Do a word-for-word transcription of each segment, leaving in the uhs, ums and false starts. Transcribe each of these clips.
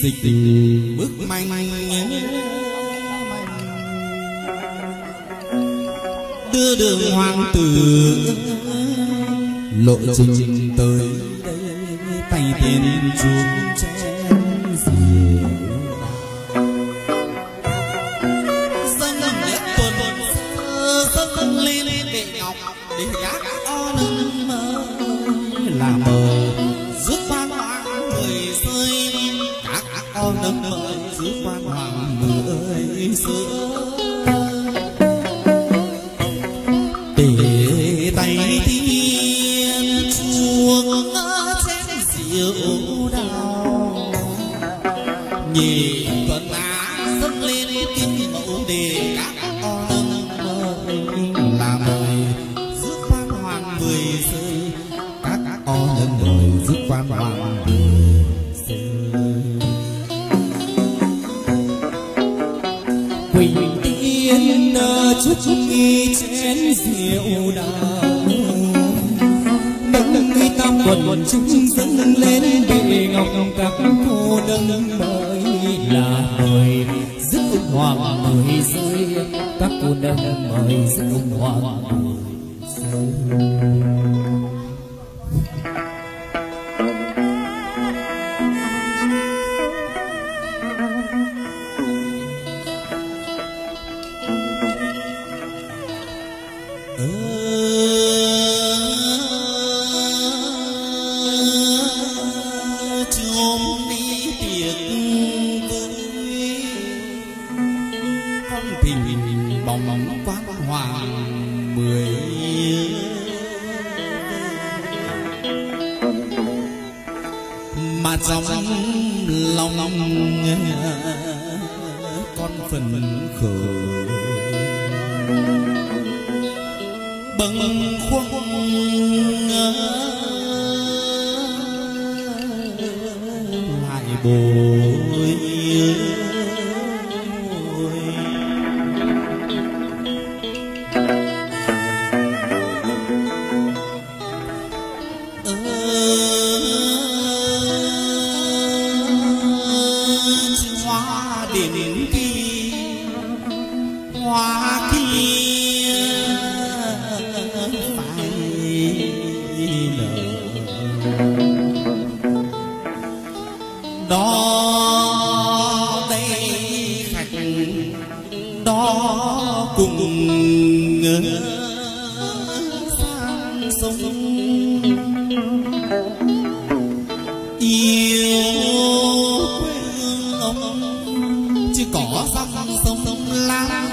dịch bước manh đưa đường hoàng tử lộ trình tới tay tiền chuông chén rượu dâng nhất tuần sơ dâng lên để ngọc để gác o nâng mơ là mờ rước quan hoàng người rơi các o nâng mơ rước quan hoàng người rơi để tay tiên chuông chén rượu đào nhị tuần á dâng lên kim mẫu để các o nâng mời là mời rước quan hoàng mười rơi các o nâng mời rước quan hoàng mười rơi quỳnh tiên chúc nghi chén rượu đào nâng nghi tam quần chúng dâng lên bệ ngọc các cô nâng mời là mời rước ông hoàng mời rơi các cô nâng mời rước ông hoàng mời rơi. Mà trong lòng con phần khởi bâng khuâng lại bồi đó đây khách đó cùng sang sông yêu quê hương ông chứ có sang sông lắm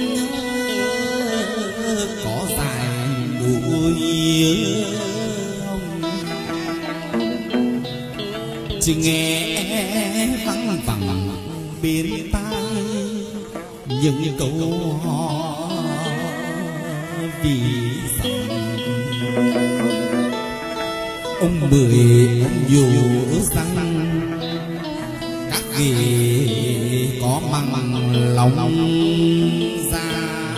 có dài đuôi chỉ nghe văng vẳng bên tai những câu hò vì rằng ông mười ông dù rằng các vị có măng lòng ra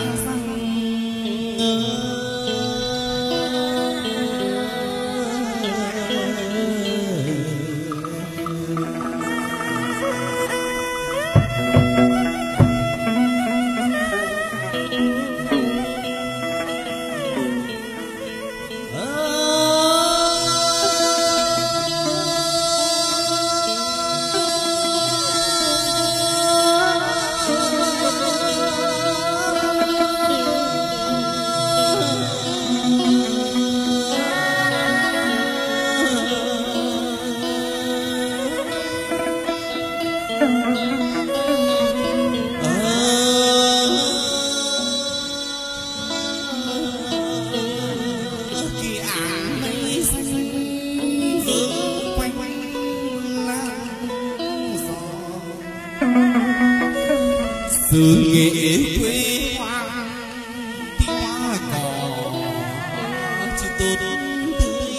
xứ nghệ quê hoa tí hoa cỏ chỉ tốt tươi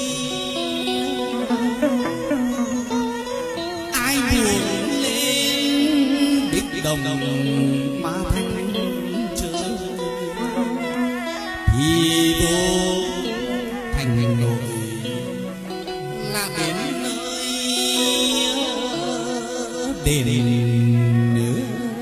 ai buồn lên đích đồng mà thanh chơi thì vô thành nội là đến nơi đền nữa.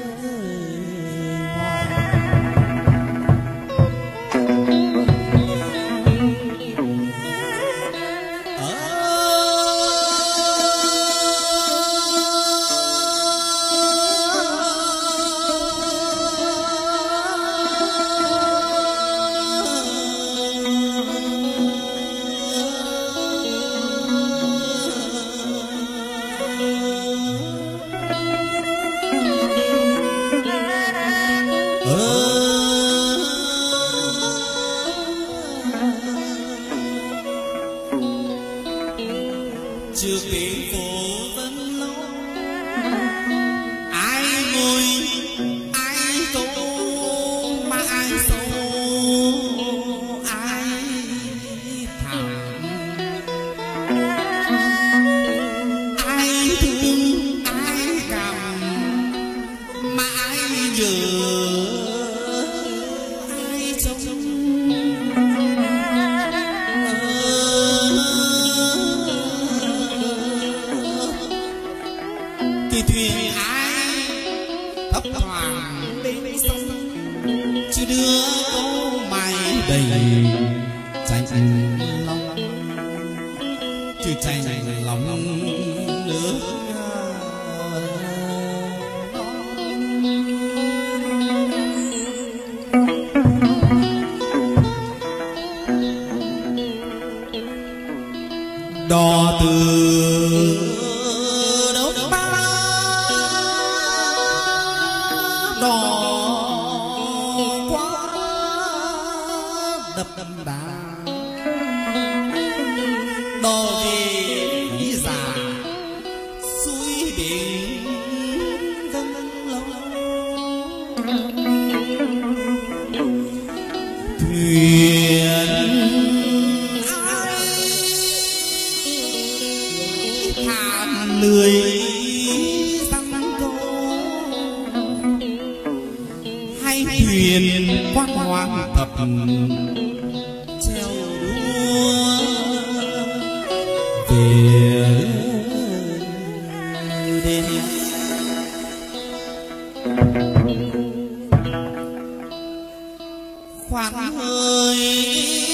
Chưa kể phố vẫn lâu, ai ngồi ai tố mà ai sâu ai thảm, ai thương ai cầm mà ai nhớ ai trông. Thì thuyền ai thấp thoáng bên sông, chưa đưa có mày đầy chanh lòng, chưa chanh lòng nữa. Đò từ đâu ba đò quá đập đập đà, đò về ý già suối biển vân lâu. Thuyền thàn lười răng câu, hay thuyền quang hoàng thập treo đua về đêm. Khoan hơi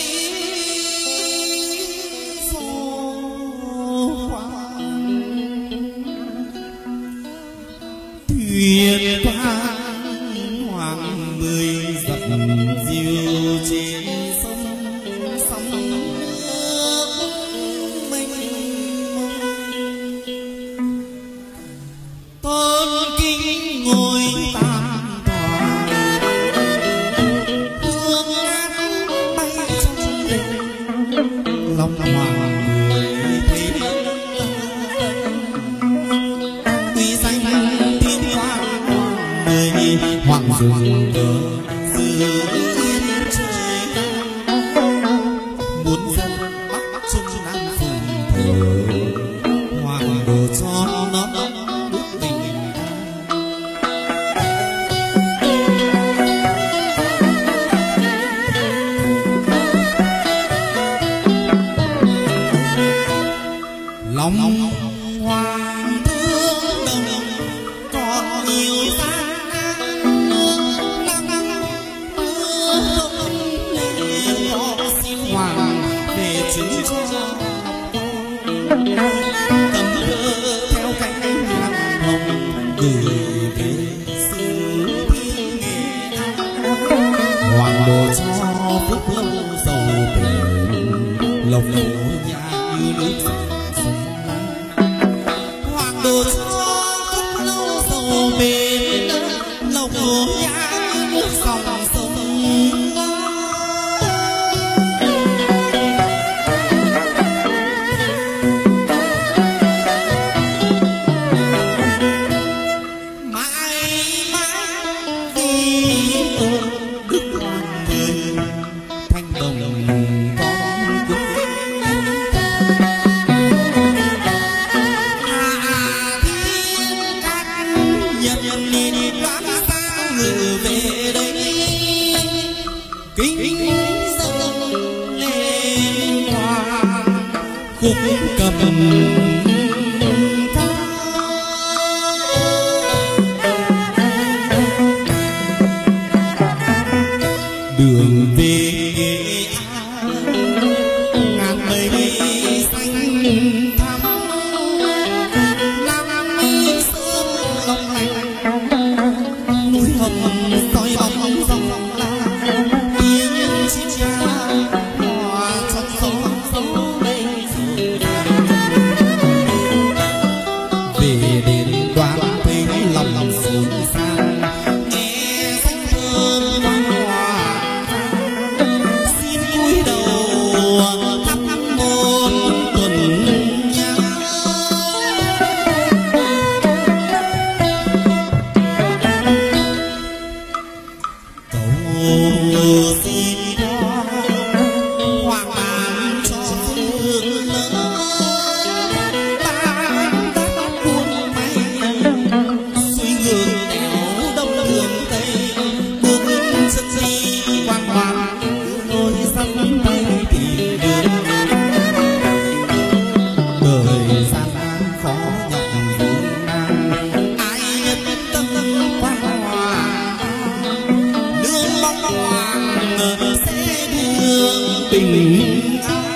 thuyền quang hoàng mười dặm diều trên sông sông nước mênh mông. Tôn kính ngôi tam tòa, hương ngát bay trong đêm, lòng hoàng mười thấy uy danh thiên hoàng mười hoàng dùng cờ giữ yên trời. Muốn dân bắc trung nam phùng thờ, hoàng đồ cho nó đức tình. Lòng hoàng thương đồng còn nhiều gian nan, mưa đông lên họ xin hoàng về chứng cho. Cầm thơ theo cánh lăng hồng gửi về xứ thiên nghệ an, hoàng đồ cho phúc lâu giàu bền, lộc lỗ nhà như nước đồ cho phúc lâu giàu bền, lộc lỗ nhà như nước dòng sông. Mãi mãi vì ơn đức hoàng mười thanh đồng con quốc. Về đây kính dâng lên hoàng khúc cầm ca. sắn tay tìm đường. Đời gian nan khó nhọc vun nan, ai nhất tâm quan hòa, nương mong hoàng sẽ đưa bình an.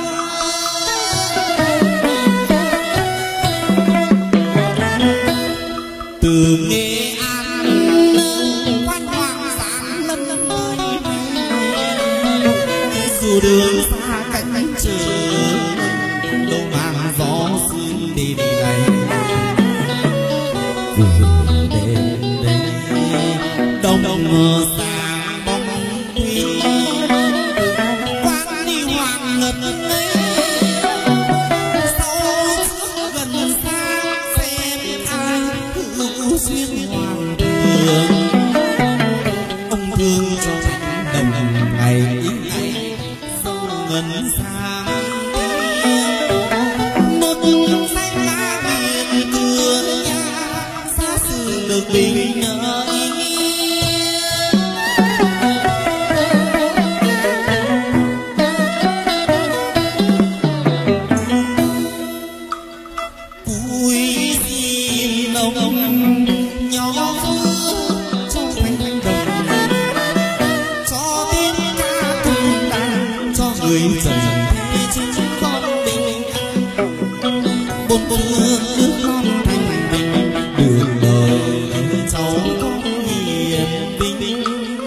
Từ Nghệ An quan hoàng sáng lân ơi, dù đường xa cánh trời đâu mang gió sương đi đi này. Vừa đêm đây đông đông sáng bóng thủy, quang đi hoàng ngật ấy, sau trước gần xa xem ai hữu duyên hoàng thương. Ông thương cho đồng ngày ý ngày sâu ngân sang, một xanh lá biển cửa nhà xa xứ được bình an. Vui xin ông nhỏ thơ cho thanh đồng, cho tiếng ca tung tăng cho người trần thế chứ con bình an. Bốn phương nước non thanh bình, đường đời cháu con hiền vinh.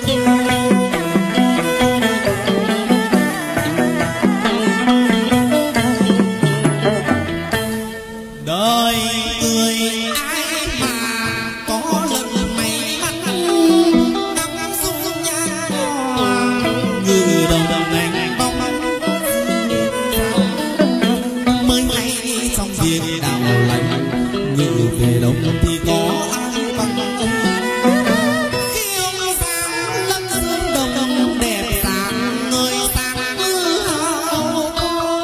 Đời người ai mà có lần may mắn, ngắm dung nhan hoàng ngự đầu đầu đánh bóng, mới hay trong việc đạo lành, như về đông thì có ai bằng ông. Khiêu sáng lâm dương đồng đẹp sáng người sáng như hào quang.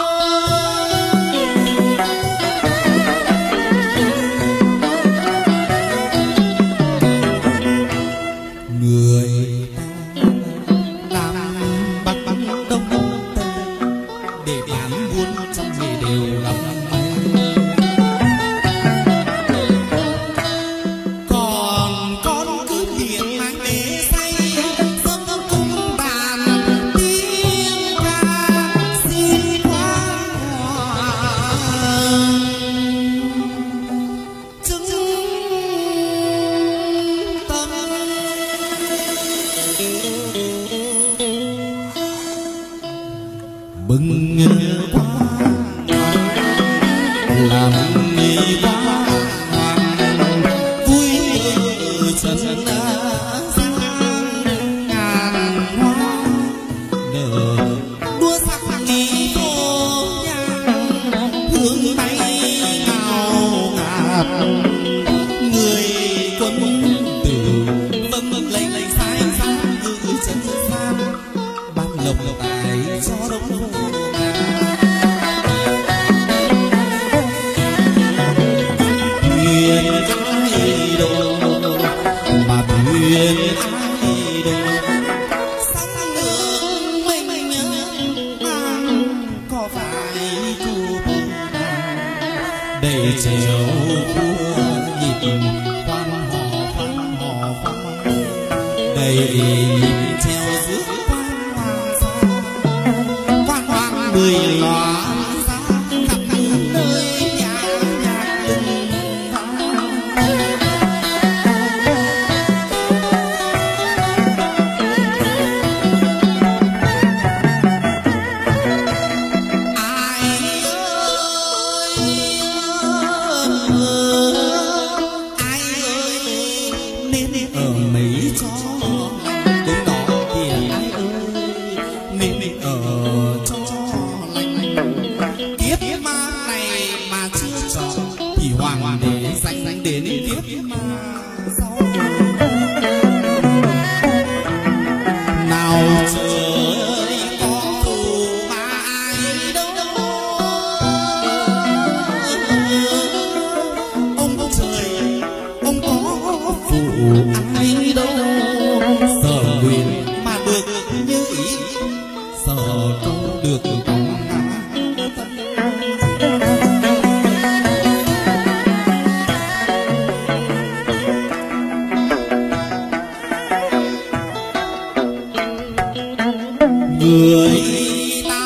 Người ta Nam Bắc Đông Tây để bán buôn trong nghề đều lắm may. Còn con cứ miệng mang đế say, dâng cung bàn tiếng ca xin quang hoàng chứng tâm. Bừng quá làm mê quá vui trần đã sang ngàn hoa nở đua sắc đi phố nhang hương bay ngào ngạt. Người quân tử vâng lấy lấy sai sai như trần gian ban lộc tài cho đông vô thuyền ai đồ mà thuyền ai đồ sóng nước mênh mang có phải cô đầy chiều vua nhịp quan hò quan hò quan đầy nhịp treo giữa quan hoàng sa quan hoàng mười loa khắp nơi nhà nhạc từng ai ơi ai ơi nên ở mấy cho đúng đó thì ai ơi nên ở cho lành. được có người ta,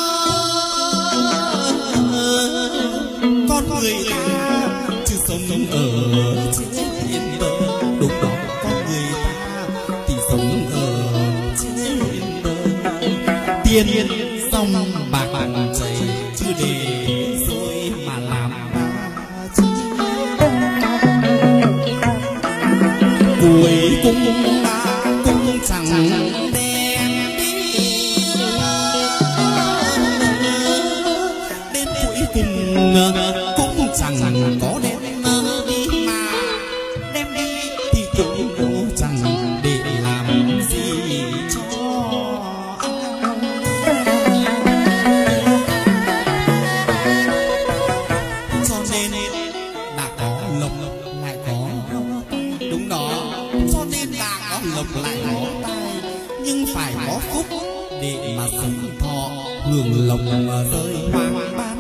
con người ta chứ sống ở trên thiên bờ. Đúng đó, con người ta thì sống ở trên bờ. Tiền xong bạc bạc chảy chứ để rồi mà làm chi. Cuối cùng ta cũng chẳng cũng chẳng có đem đi mà đem đi thì cũng chẳng để làm gì cho. Cho nên đã có lộc lại có tay. Đúng đó, cho nên đã có lộc lại có tay, nhưng phải có phúc để mà sống thọ hưởng lộc mà rơi hoang ban.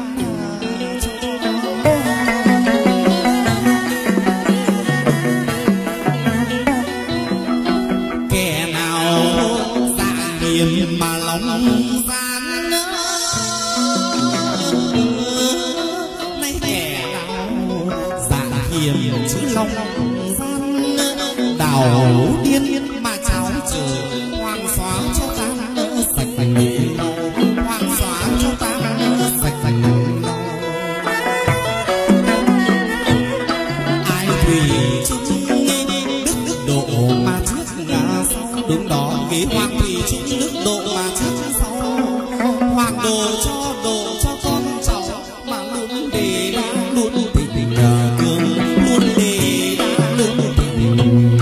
Kẻ nào dạ hiền mà lòng gian, nay kẻ nào dạ hiền chứ lòng gian, đào điên mà cháo chờ hoàng xóa cho ta sạch sạch, hoàng xóa cho ta sạch sạch. Ai thủy chung đức đức độ mà trước ngã sau. Đúng đó, ghế hoàng thủy chung đức độ mà trước sau. Hoàng độ cho độ cho con cháu mà luôn đề đa luôn tình tình cường, luôn đề đa luôn tình tình.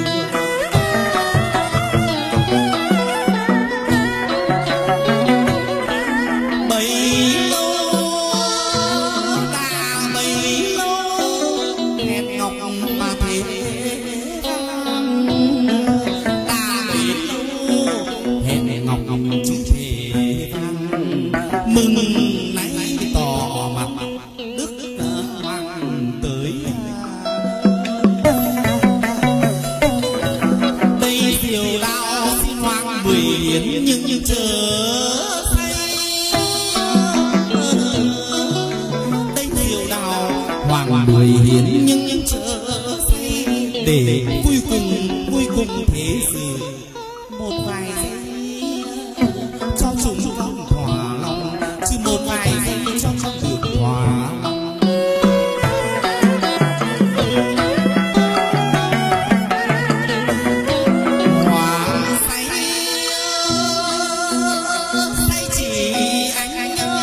Mừng nãy tỏ mặt đức hoàng tới, đây diệu đạo xin hoàng mười hiến nhưng chờ say. Đây diệu đạo hoàng mười hiến nhưng chờ say, để vui cùng vui cùng thế sự một vài giây cho chúng con thỏa lòng, chứ một vài giây cho không được thỏa lòng. Hòa say say chỉ anh nhớ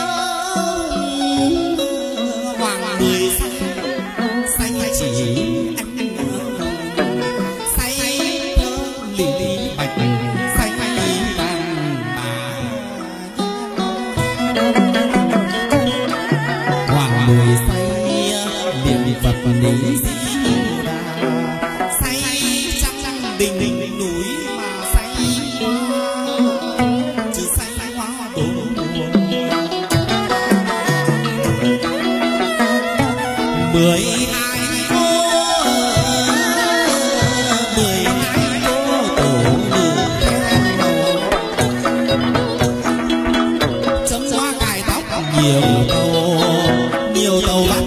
hoàng mười say say chỉ anh nhớ say thơ lì lì bạch say vàng bà. Hoàng mười say niệm Phật đi say trăm đình đình núi mà say chứ say hoa đổ mười hai cô mười hai cô tổ chấm hoa cài tóc nhiều tàu nhiều tàu bắt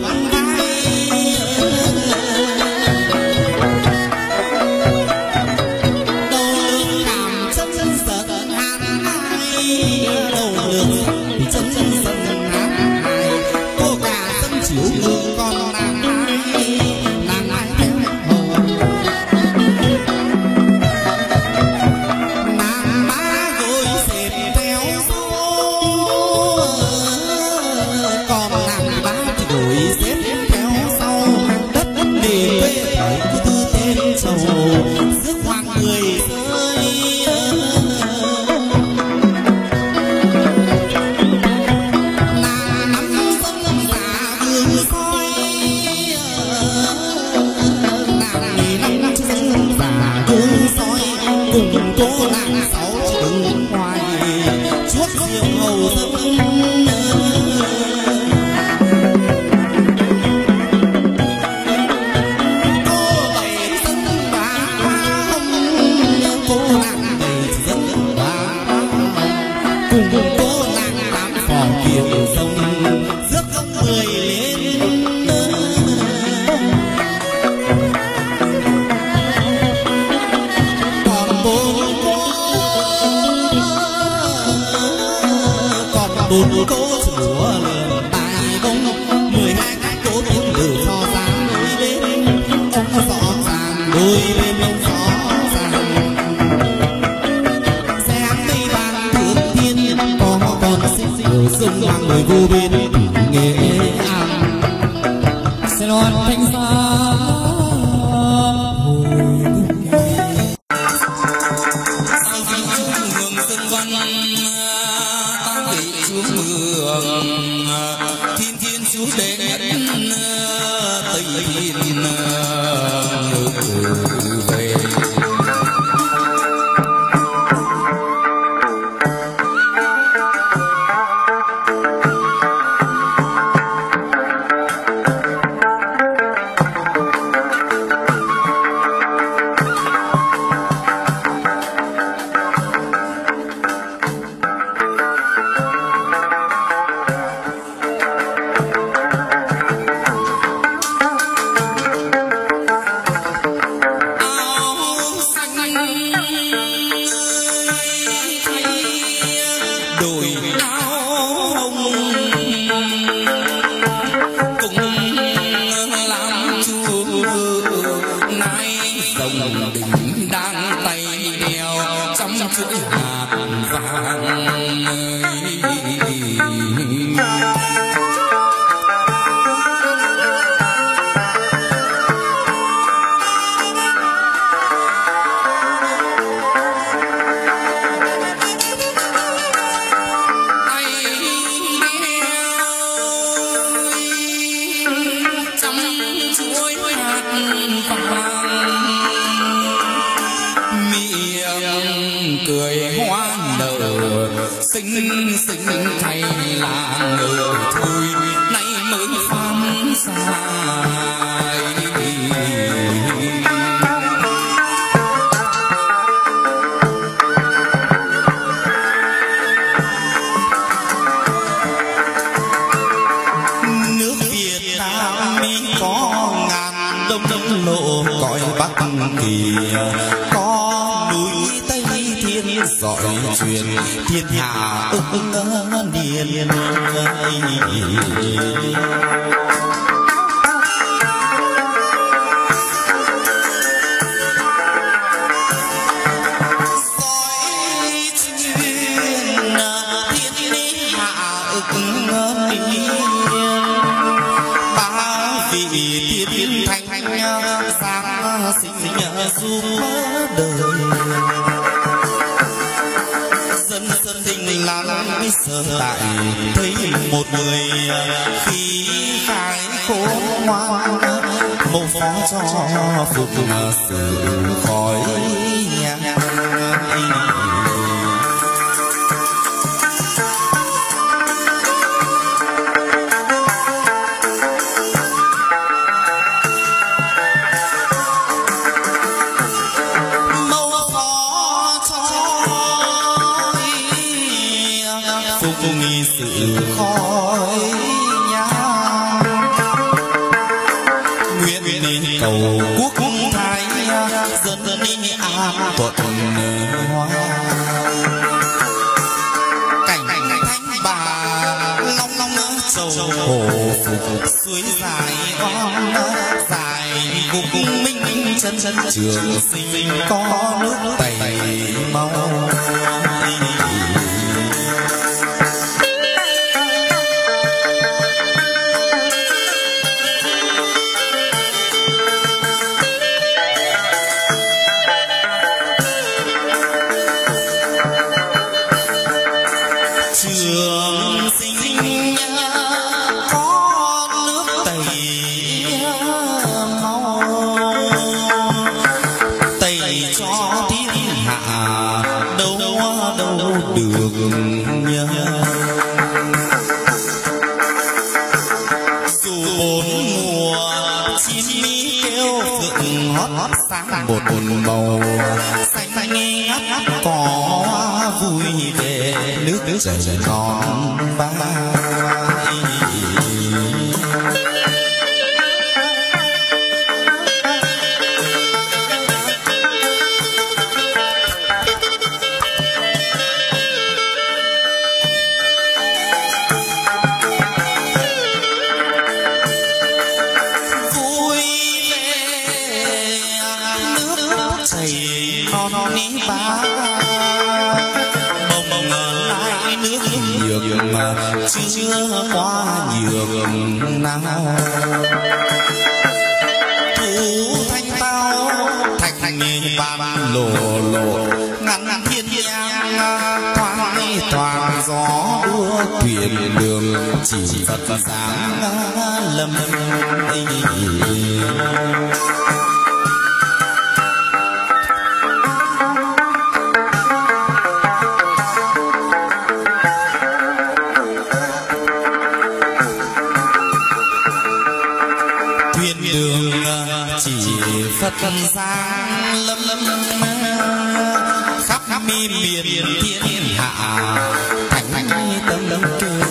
hầu thân cô bảy dân bá hồng cô nàng bảy dân bá cùng cô nàng tám phò kiều sông rước ông mười lên còn bốn cô còn bốn cô chúa lường tài bông mười hai cái cố tiếng từ cho ra đôi bên ông rõ ràng đôi bên ông rõ ràng xe mây vàng thượng thiên có con xích diều sông hoàng người vô bên nghệ an sẽ loan thanh xa thiên thiên chú đệ nhất tây thiên về cười hoa nở xinh xinh thay là người thôi nay mới phán sai nước Việt Nam mi có ngàn đông đông lộ cõi Bắc Kỳ có núi Tây Thiên dõi truyền thiên hạ ưng niên tiên thanh sáng sinh du đời dân dân đình làng sợ tại thấy một người khi khai khô ngoan một phó cho phục sự khỏi nhà nghi sự khói nhang nguyện nên cầu quốc thái dân đi an thuận hoa cảnh thanh bà long long trầu hồ phục suối dài on dài cùng minh chân chân trường sinh có nước tẩy mau trường sinh có nước tẩy mau tẩy cho thiên hạ đâu sáng một màu xanh ngắt có vui về nước chảy non ba. Chưa qua nhường nào thủ thanh tao thạch thành bàn lộ lộ ngăn thiên nhang thoáng thoáng gió đua thuyền đường chỉ Phật sáng lâm Phật sáng lâm lâm khắp khắp mi miền thiên hạ thành thành tâm lâm kêu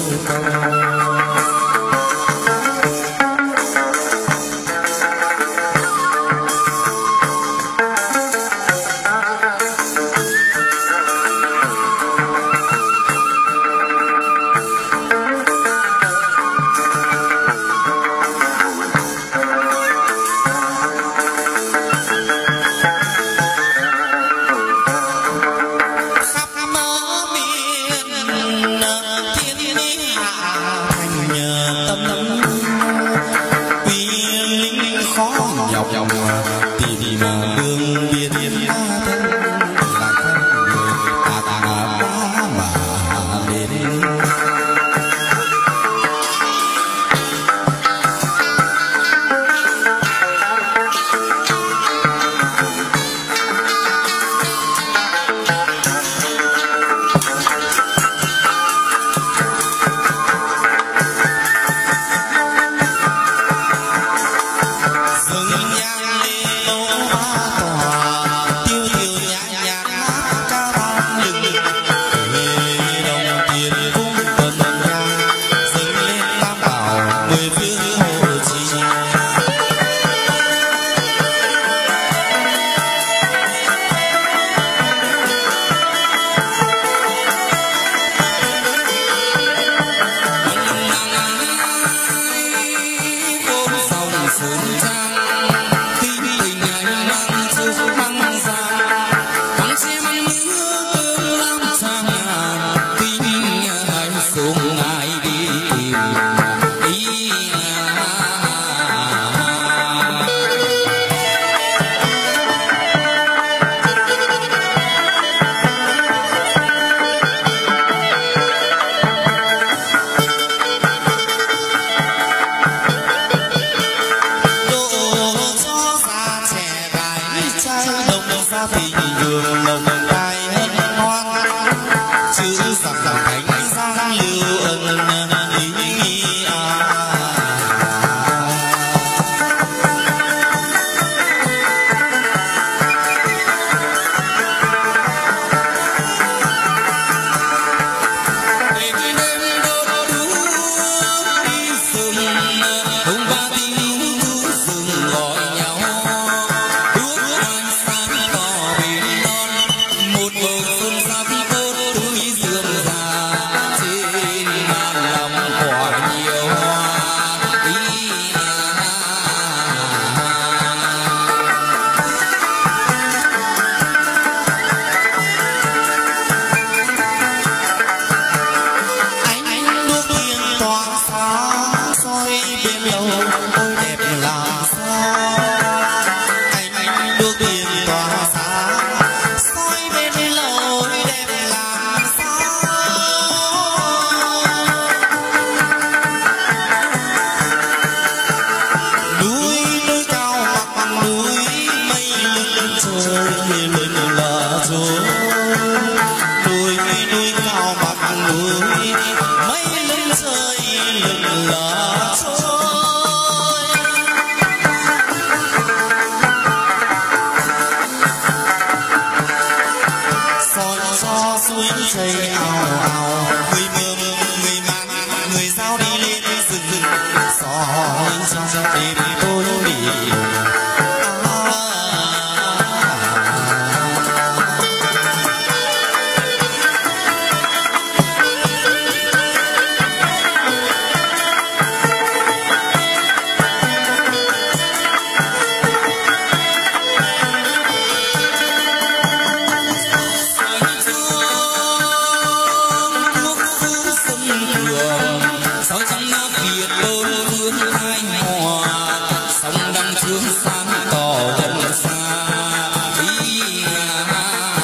hồng soi trong nó việt đôi phương hai hòa sông đăng trương san tỏ gần xa ý à.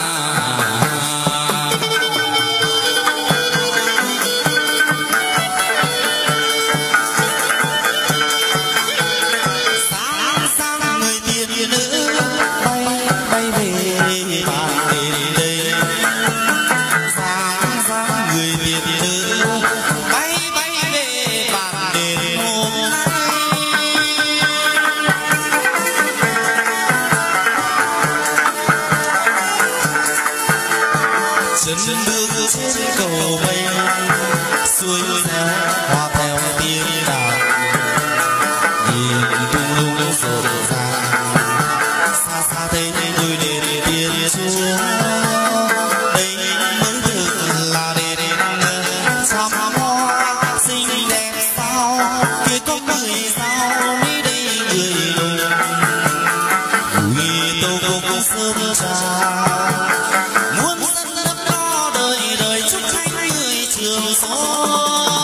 Sáng sáng người tiên nữ bay bay về bàn đền đây sáng sáng người tiên nữ bay bay về bàn đền hôm chân bước trên cầu mây xuôi theo hoa theo tiếng đàn nhìn tung lung rộn ràng xa xa thấy người đền tiên chúa đây mới thực là đền trăm hoa xinh đẹp sao kia có người sao đi đây người đùng người tô cục sơn trà muôn dân đất đó đời đời chúc khánh người trường son.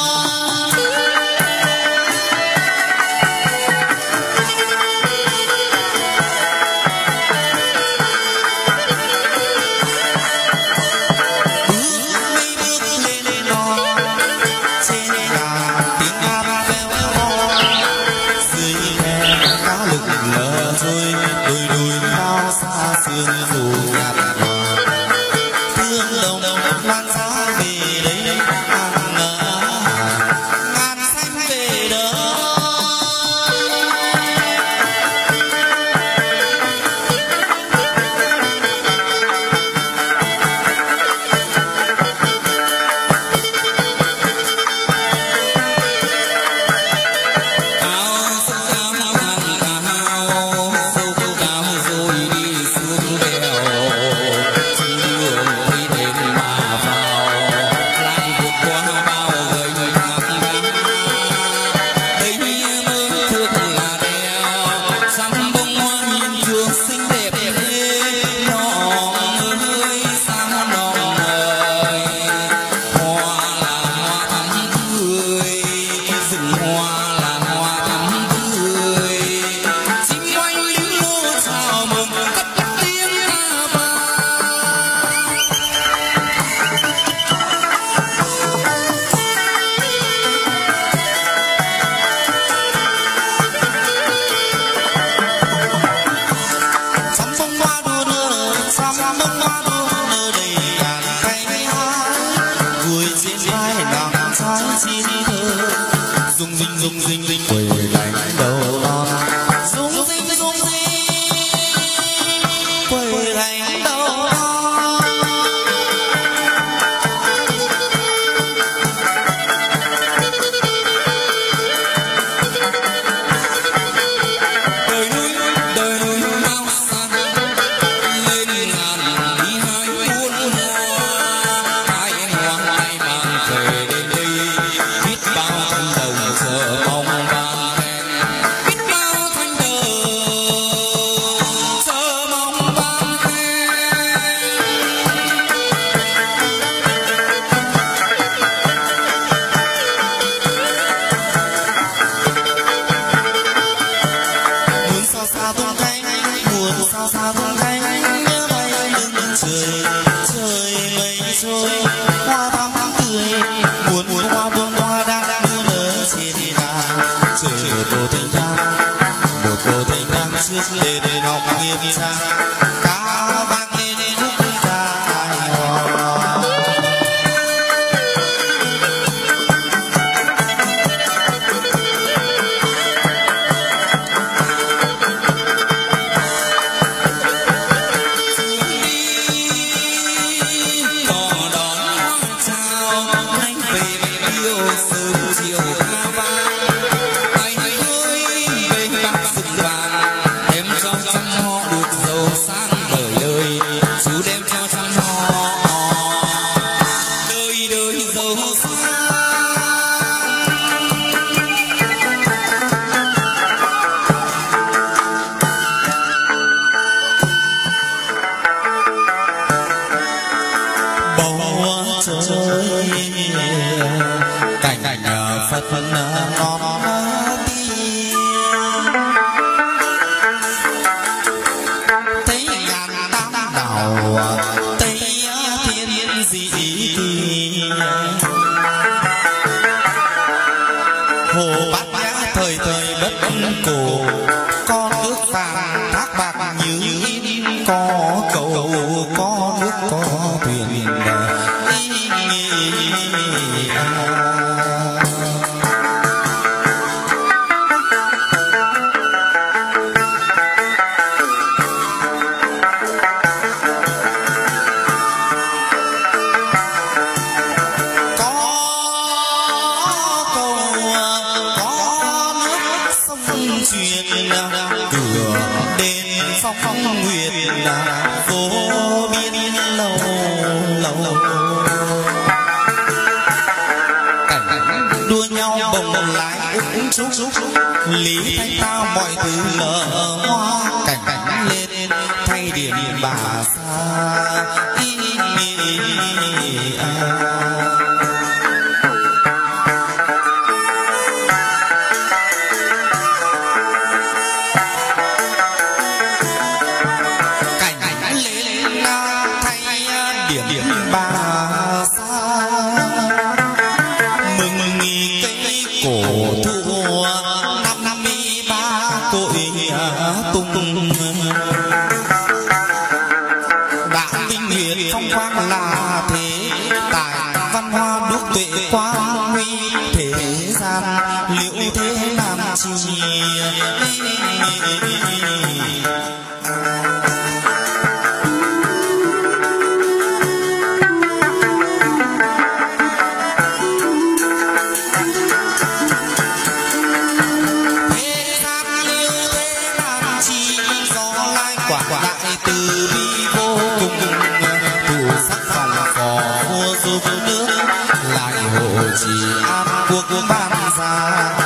Dung dinh dung dinh dinh quỳ đánh đầu non dung dinh dung dinh quỳ đánh đầu non đời núi đời núi bao xa lên ngàn đi hai buôn hoa hai hoa hai bàn về đến đây biết bao thân đồng chờ mong ban khen biết bao thanh đời chờ mong ban khen muốn sao xa tung cánh muốn sao xa tung cánh nhớ bay lưng trời trời mây trôi hoa thắm cười muốn muốn hoa buông hoa đang đang nở trên đàn trời một bầu thanh thang một bầu thanh thang trước để để học nghiêm trang ca vang lên khúc ca hài hòa. Có đón chào anh về yêu sớm chiều ca vang anh ơi về bắc rừng vàng đem cho trăm họ được giàu sang đời đời chú đem cho trăm họ đời đời giàu sang. Bầu trời cảnh Phật non tiên thấy ngàn tam đảo tây thiên dị kỳ hồ bát nhã thời thời bất cổ con nước vàng thác bạc như in có cầu có nước có thuyền phong nguyệt vô biên lâu lâu cảnh đua nhau bồng lái ung trúc lý thanh tao mọi thứ nở hoa cảnh cảnh lên thay điện bà xa quang huy thế gian liệu thế làm chi thế gian liệu thế làm chi gió lai quả đại từ bi vô cùng thủ sắc phòng phò vua giúp nước lại hộ trì an quốc ban gia